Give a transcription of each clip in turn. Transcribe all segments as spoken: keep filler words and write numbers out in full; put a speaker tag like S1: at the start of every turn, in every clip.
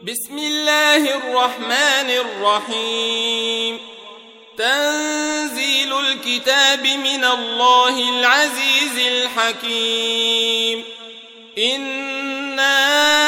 S1: بسم الله الرحمن الرحيم. تنزيل الكتاب من الله العزيز الحكيم. إنا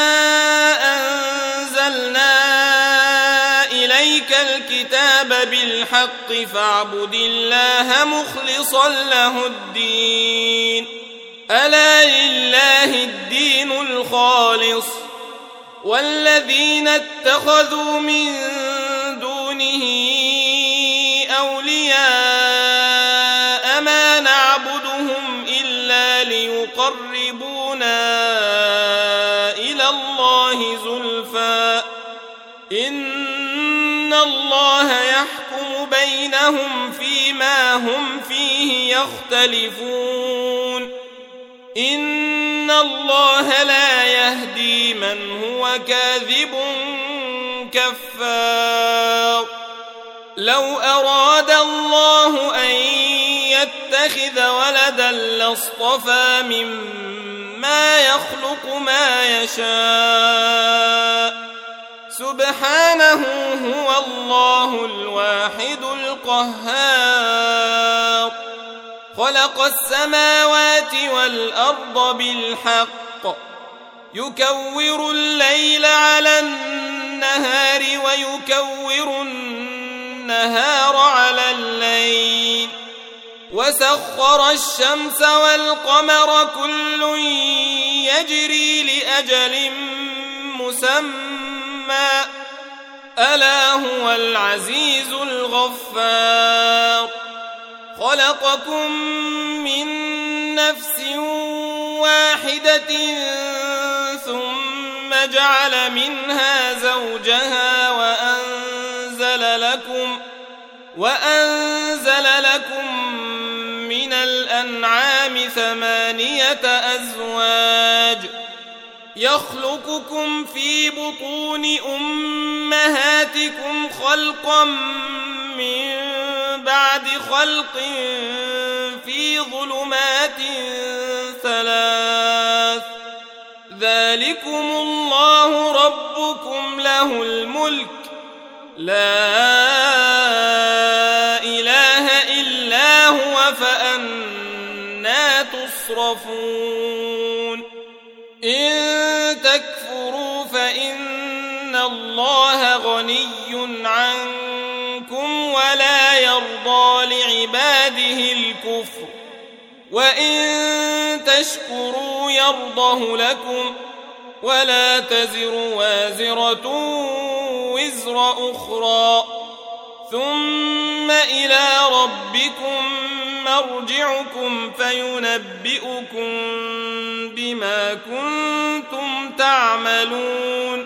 S1: أنزلنا إليك الكتاب بالحق فاعبد الله مخلصا له الدين. ألا لله الدين الخالص والذين اتخذوا من دونه أولياء ما نعبدهم إلا ليقربونا إلى الله زلفى إن الله يحكم بينهم فيما هم فيه يختلفون. إن الله لا يهدي من هو كاذب كفار. لو أراد الله أن يتخذ ولدا لاصطفى مما يخلق ما يشاء سبحانه هو الله الواحد القهار. خلق السماوات والأرض بالحق يكور الليل على النهار ويكور النهار على الليل وسخر الشمس والقمر كل يجري لأجل مسمى ألا هو العزيز الغفار. خلقكم من نفس واحدة ثم جعل منها زوجها وأنزل لكم وأنزل لكم من الأنعام ثمانية أزواج يخلقكم في بطون أمهاتكم خلقا من بعد خلق في ظلمات ثلاث ذلكم الله ربكم له الملك لا إله إلا هو فأنى تصرفون. إن تكفروا فإن الله غني عنكم ولا يرضى لعباده الكفر وإن تشكروا يرضه لكم ولا تزر وازرة وزر أخرى ثم إلى ربكم مرجعكم فينبئكم بما كنتم تعملون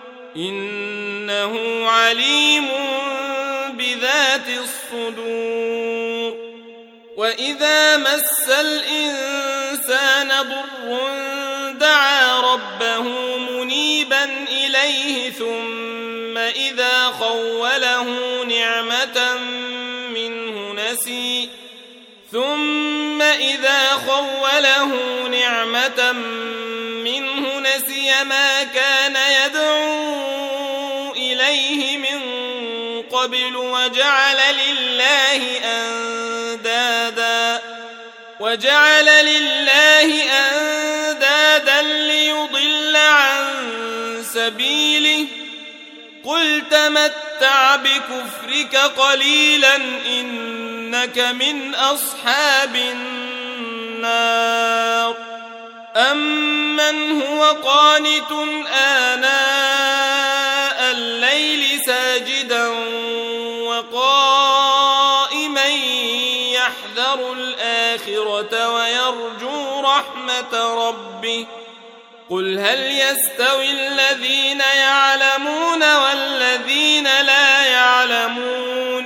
S1: إنه عليم بذات الصدور. وإذا مس الإنسان ضر دعا ربه منيبا إليه ثم إذا خوله نعمة منه نسي ثم إذا خوله نعمة منه نسي ما كان يدعو إليه من قبل وجعل لله أندادا وجعل لله أندادا ليضل عن سبيله قل تمتع بكفرك قليلا إنك من أصحاب النار. أمن هو قانت آناء الليل ساجدا وقائما يحذر الآخرة ويرجو رحمة ربه قل هل يستوي الذين يعلمون والذين لا يعلمون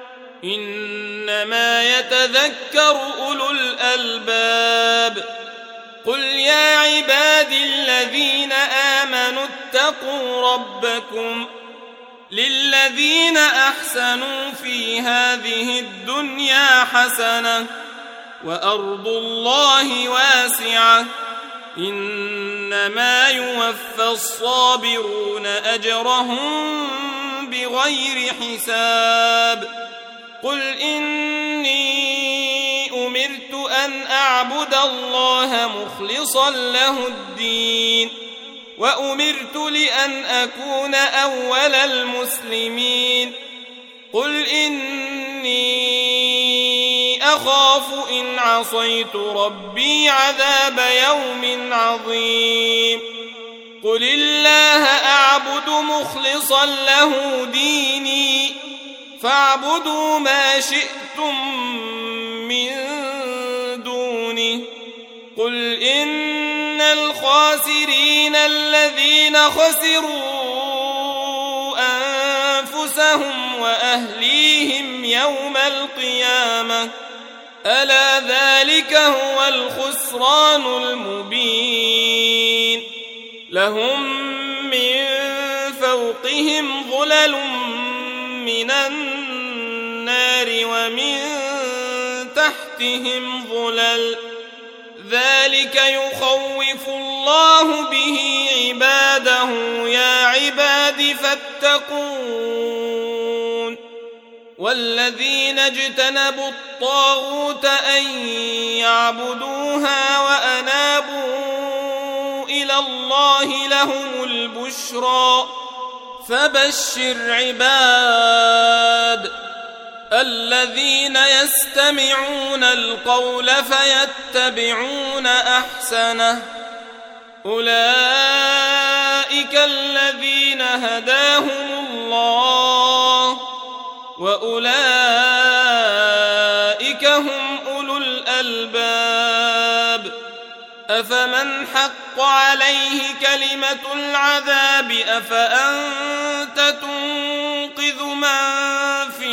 S1: إنما يتذكر أولو الألباب. قل يا عبادي الذين آمنوا اتقوا ربكم للذين أحسنوا في هذه الدنيا حسنة وأرض الله واسعة إن إنما يوفى الصابرون أجرهم بغير حساب قل إني أمرت أن أعبد الله مخلصا له الدين وأمرت لأن أكون أول المسلمين قل إني أخاف إن عصيت ربي عذاب يوم عظيم قل الله أعبد مخلصا له ديني فاعبدوا ما شئتم من دونه قل إن الخاسرين الذين خسروا أنفسهم وأهليهم يوم القيامة ألا ذلك هو الخسران المبين لهم من فوقهم ظلل من النار ومن تحتهم ظلل ذلك يخوف الله به عباده يا عباد فاتقون والذين اجتنبوا الطاغوت أن يعبدوها وأنابوا إلى الله لهم البشرى فبشر عباد الذين يستمعون القول فيتبعون أحسنه أولئك الذين هداهم الله وأولئك هم أولو الألباب أفمن حق عليه كلمة العذاب أفأنت تنقذ من في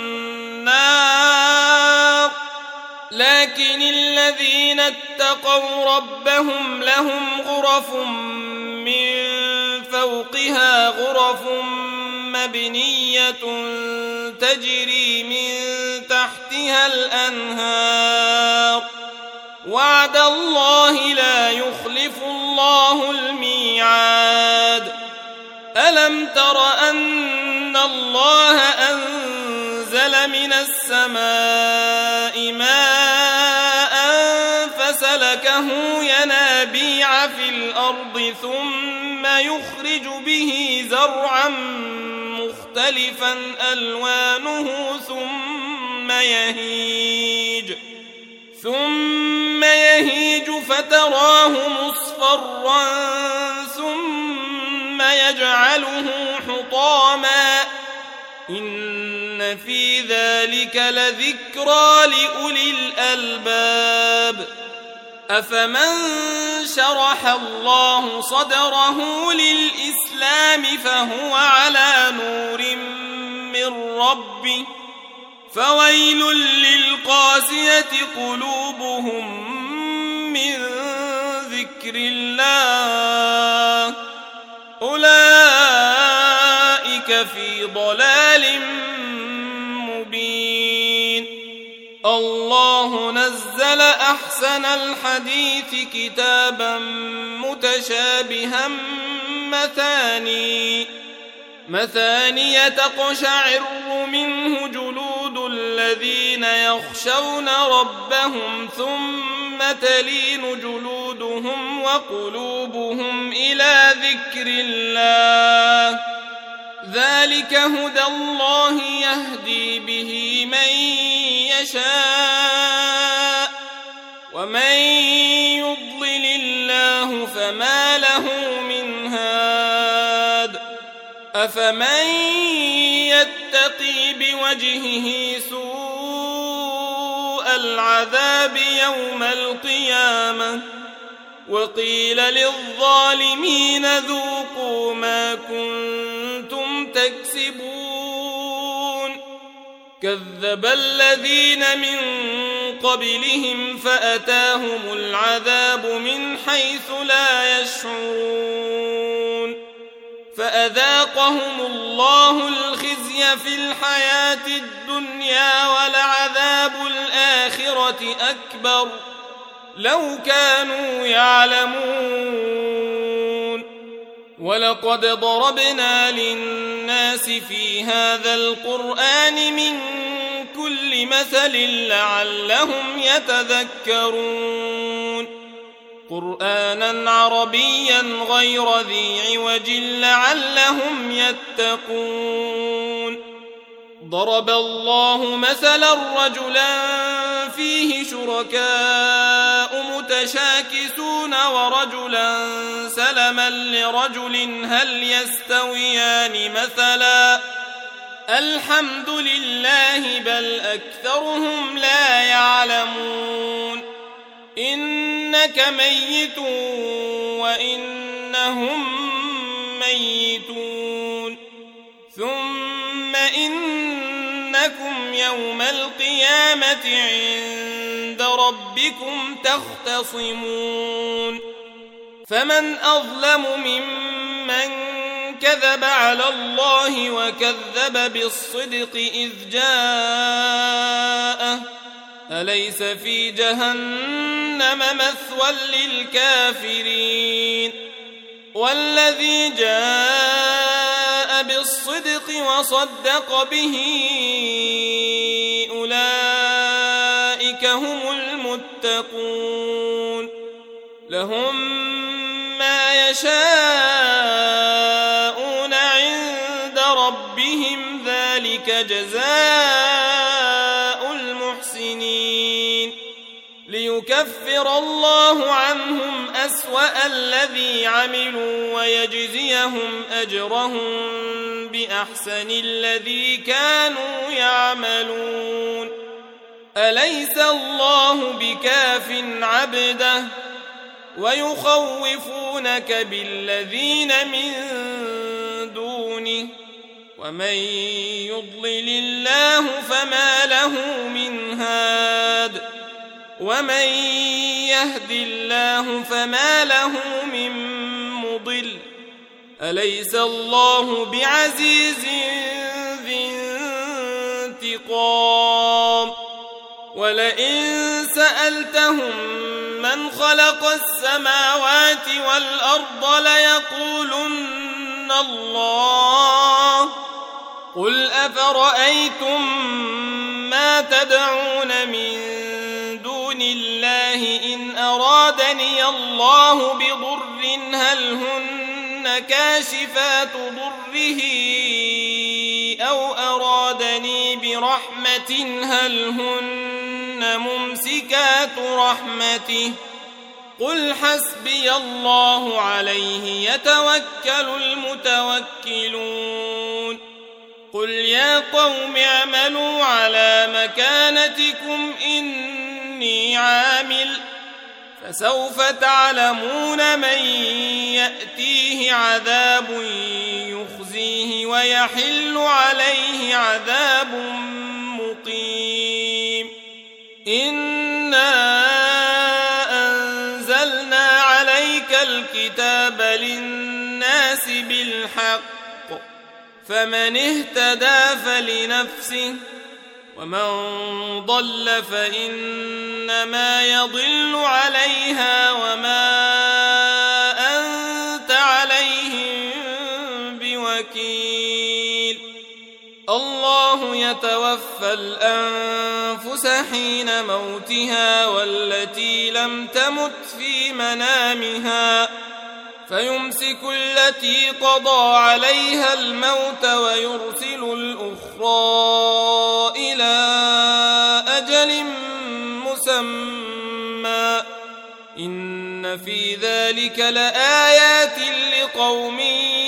S1: النار لكن الذين اتقوا ربهم لهم غرف من فوقها غرف مبنية تجري من تحتها الأنهار وعد الله لا يخلف الله الميعاد ألم تر أن الله أنزل من السماء ماء فسلكه ينابيع في الأرض ثم يخرج به زرعا مختلفا ألوانه ثم يهيج ثم يهيج فتراه مصفرا ثم يجعله حطاما إن في ذلك لذكرى لأولي الألباب أفمن شرح الله صدره للإسلام فهو على نور من ربه فويل للقاسية قلوبهم من ذكر الله أولئك في ضلال مبين الله نزل أحسن الحديث كتابا متشابها مثاني مثانية تقشعر منه جلود الذين يخشون ربهم ثم تلين جلودهم وقلوبهم إلى ذكر الله ذلك هدى الله يهدي به من يشاء ومن يضلل الله فما له من هاد أفمن يتقي بوجهه سوء العذاب يوم القيامة وقيل للظالمين ذوقوا ما كنتم تكسبون كذب الذين من قبلهم فأتاهم العذاب من حيث لا يشعرون فأذاقهم الله الخزي في الحياة الدنيا ولعذاب الآخرة أكبر لو كانوا يعلمون ولقد ضربنا للناس في هذا القرآن من كل مثل لعلهم يتذكرون قرآنا عربيا غير ذي عوج لعلهم يتقون ضرب الله مثلا رجلا فيه شركاء متشاكسون ورجلا سلما لرجل هل يستويان مثلا الحمد لله بل أكثرهم لا يعلمون إنك ميت وإنهم ميتون ثم إنكم يوم القيامة عند ربكم تختصمون فمن أظلم ممن كذب على الله وكذب بالصدق إذ جاءه أليس في جهنم مثوى للكافرين والذي جاء بالصدق وصدق به أولئك هم المتقون لهم ما يشاءون عند ربهم ذلك جزاء المحسنين ليكفر الله عنهم أسوأ الذي عملوا ويجزيهم أجرهم بأحسن الذي كانوا يعملون أليس الله بكاف عبده ويخوفونك بالذين من دونه ومن يضلل الله فما له من هاد ومن يهد الله فما له من مضل أليس الله بعزيز ذي انتقام ولئن سألتهم من خلق السماوات والأرض ليقولن الله قل أفرأيتم ما تدعون من دون الله إن أرادني الله بضر هل هن كاشفات ضره أو أرادني برحمة هل هن ممسكات رحمته قل حسبي الله عليه يتوكل المتوكلون قل يا قوم اعملوا على مكانتكم إني عامل فسوف تعلمون من يأتيه عذاب يخزيه ويحل عليه عذاب مقيم إنا أنزلنا عليك الكتاب للناس بالحق فمن اهتدى فلنفسه ومن ضل فإنما يضل عليها وما أنت عليهم بوكيل الله يتوفى الأنفس حين موتها والتي لم تمت في منامها فيمسك التي قضى عليها الموت ويرسل الأخرى إلى أجل مسمى إن في ذلك لآيات لقوم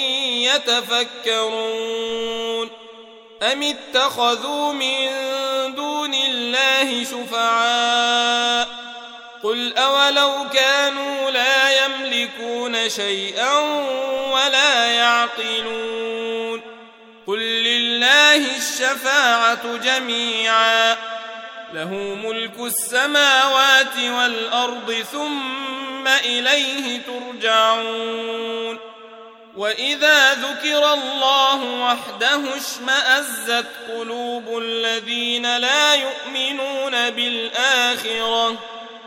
S1: يتفكرون أم اتخذوا من دون الله شفعاء قل أولو كانوا لا يملكون شيئا ولا يعقلون قل لله الشفاعة جميعا له ملك السماوات والأرض ثم إليه ترجعون وإذا ذكر الله وحده اشمأزت قلوب الذين لا يؤمنون بالآخرة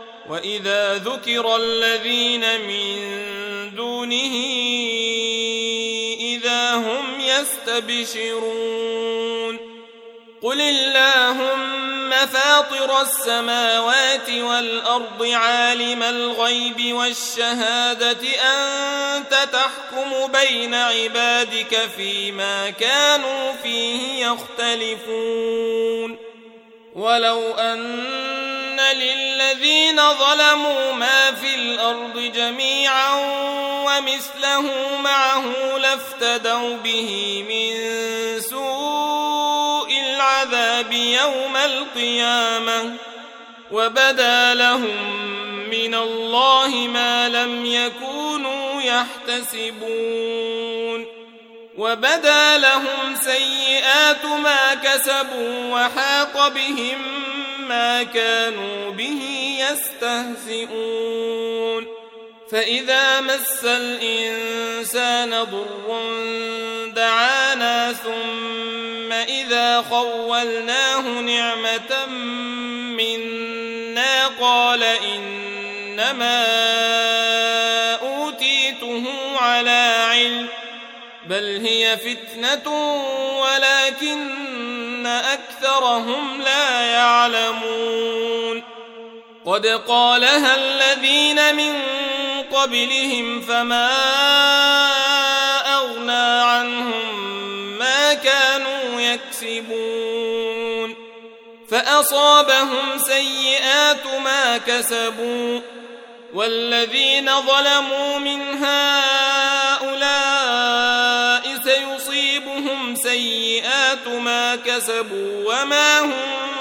S1: وإذا ذكر الذين من دونه يستبشرون قل اللهم فاطر السماوات والأرض عالم الغيب والشهادة أنت تحكم بين عبادك فيما كانوا فيه يختلفون ولو أن للذين ظلموا ما في الأرض جميعا ومثله معه لافتدوا به من سوء العذاب يوم القيامة وبدا لهم من الله ما لم يكونوا يحتسبون وبدا لهم سيئات ما كسبوا وحاق بهم ما كانوا به يستهزئون فإذا مس الإنسان ضر دعانا ثم إذا خولناه نعمة منا قال إنما أوتيته على علم بل هي فتنة ولكن أكثرهم لا يعلمون قد قالها الذين من قبلهم فما أغنى عنهم ما كانوا يكسبون فأصابهم سيئات ما كسبوا والذين ظلموا من هؤلاء سيصيبهم سيئات ما كسبوا وما هم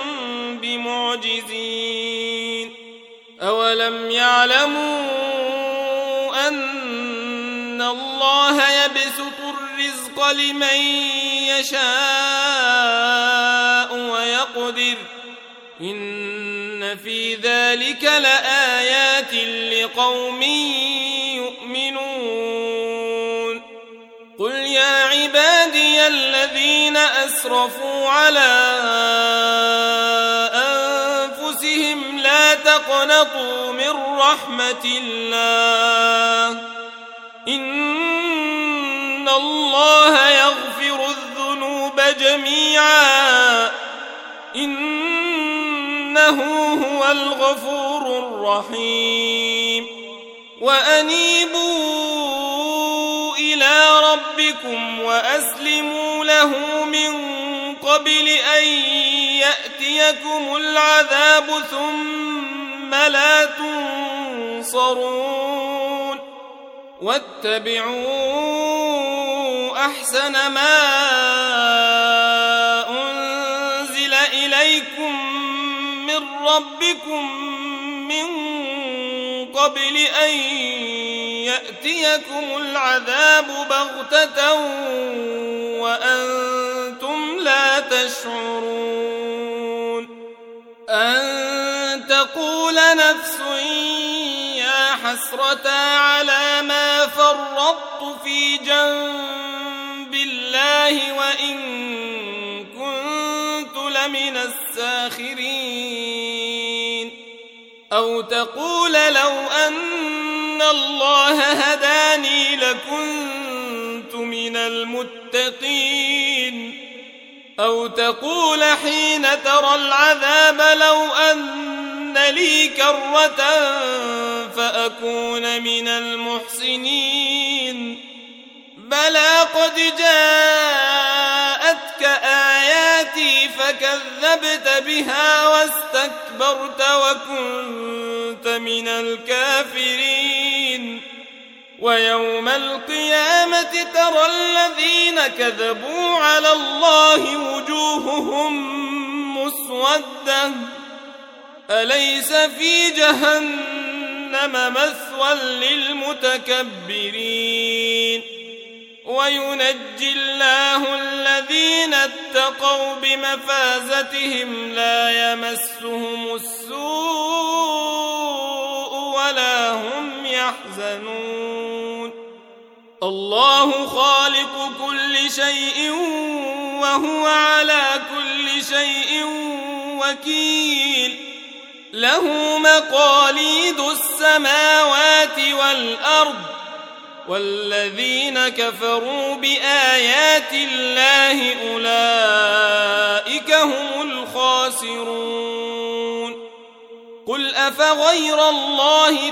S1: بمعجزين أولم يعلموا أن الله يبسط الرزق لمن يشاء ويقدر إن في ذلك لآيات لقوم يؤمنون قل يا عبادي الذين أسرفوا على أنفسهم لا تقنطوا من رحمة الله إن الله يغفر الذنوب جميعا إنه هو الغفور الرحيم وأنيبوا إلى ربكم وأسلموا له من قبل أن يأتيكم العذاب ثم لا تنصرون واتبعوا أحسن ما أنزل إليكم من ربكم من قبل أن يأتيكم العذاب بغتة وأنتم لا تشعرون أن تقول نفس يا حسرة على ما فرطت في جنب الله وإن كنت لمن الساخرين أو تقول لو أن الله هداني لكنت من المتقين أو تقول حين ترى العذاب لو أن لي كرة فأكون من المحسنين بلى قد جاءتك آياتي فكذبت بها واستكبرت وكنت من الكافرين ويوم القيامة ترى الذين كذبوا على الله وجوههم مسودة أليس في جهنم مثوى للمتكبرين وينجي الله الذين اتقوا بمفازتهم لا يمسهم السوء ولا هم يحزنون الله خالق كل شيء وهو على كل شيء وكيل له مقاليد السماوات والأرض والذين كفروا بآيات الله أولئك هم الخاسرون قل أفغير الله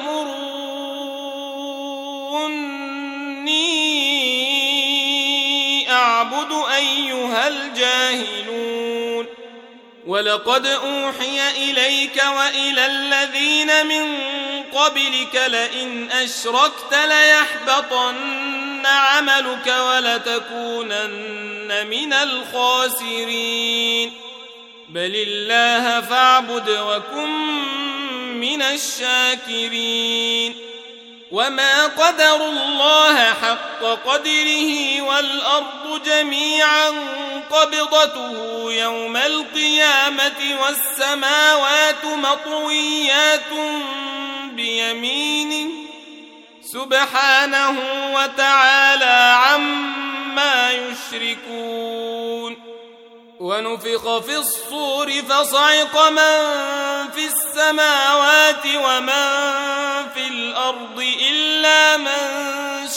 S1: تأمروني أعبد أيها الجاهلون ولقد أوحي إليك وإلى الذين من قبلك لئن أشركت ليحبطن عملك ولتكونن من الخاسرين بل الله فاعبد وكن من الشاكرين وما قدروا الله حق قدره والأرض جميعا قبضته يوم القيامة والسماوات مطويات بيمينه سبحانه وتعالى عما يشركون ونفخ في الصور فصعق من في السماوات ومن في الأرض إلا من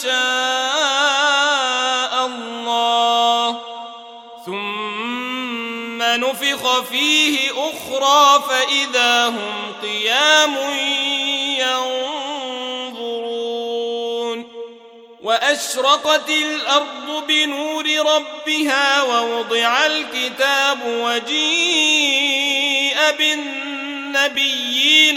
S1: شاء الله ثم نفخ فيه أخرى فإذا هم قيام ينظرون وأشرقت الأرض بنور ربها ووضع الكتاب وجيء بالنبيين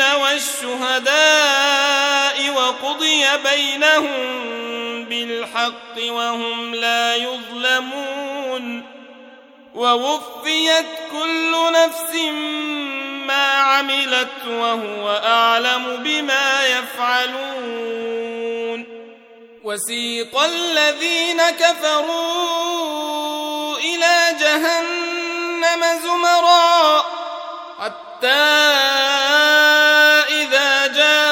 S1: والشهداء وقضي بينهم بالحق وهم لا يظلمون ووفيت كل نفس ما عملت وهو أعلم بما يفعلون وسيق الذين كفروا إلى جهنم زمرا حتى إذا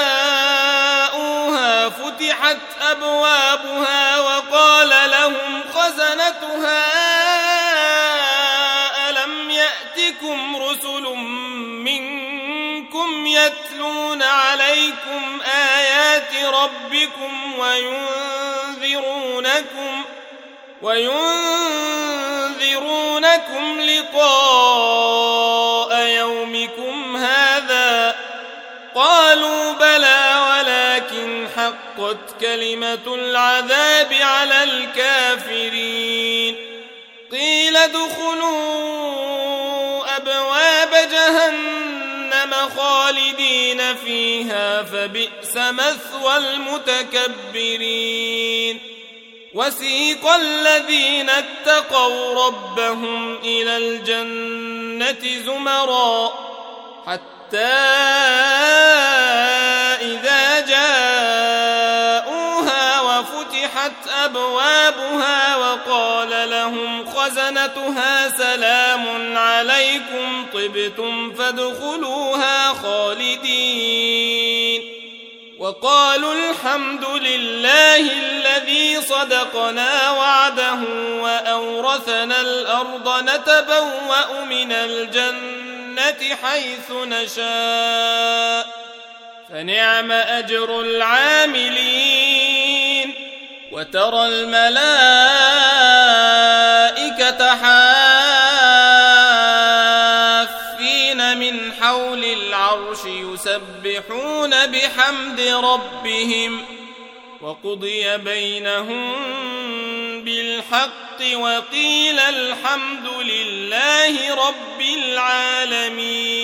S1: جاءوها فتحت أبوابها وقال لهم خزنتها ألم يأتكم رسل منكم يتلون عليكم آيات ربكم وينذرونكم وينذرونكم لقاء يومكم هذا قالوا بلى ولكن حقت كلمة العذاب على الكافرين قيل ادخلوا أبواب جهنم خالدين فيها فبئس مثوى المتكبرين وسيق الذين اتقوا ربهم إلى الجنة زمرا حتى إذا جاءوها وفتحت أبوابها وقال لهم خزنتها سلام عليكم طبتم فادخلوها خالدين وقالوا الحمد لله الذي صدقنا وعده وأورثنا الأرض نتبوأ من الجنة حيث نشاء فنعم أجر العاملين وترى الملائكة حافين من حول العرش يسبحون بحمد ربهم وقضي بينهم بالحق وقيل الحمد لله رب العالمين